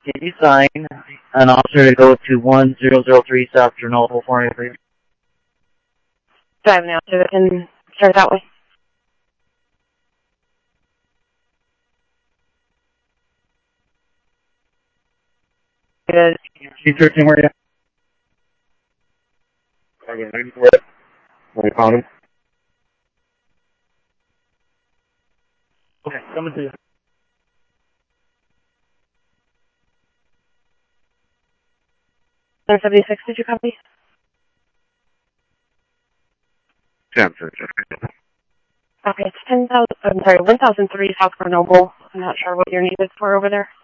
Can you sign an officer to go to 1003 South Chernobyl for me, please? Do I have an officer that can start that way? You searching where you? Are you ready for it? Where you found him? Okay, coming to you. 176, did you copy? 10, Okay, it's 10,003 South Grenoble. I'm not sure what your need is for over there.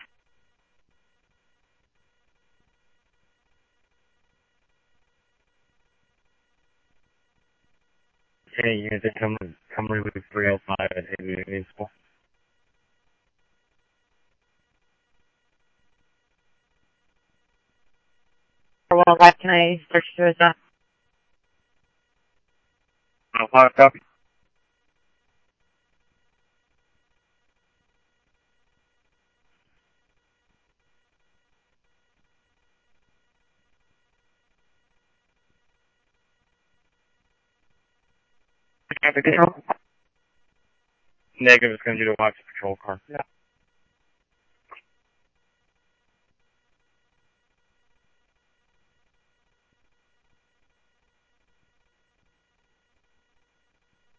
Okay, you guys are coming with 305 at Haven Municipal. For 105, can I search through his desk? 105 copy. Traffic control? Negative, it's going to do to watch the patrol car. Yeah.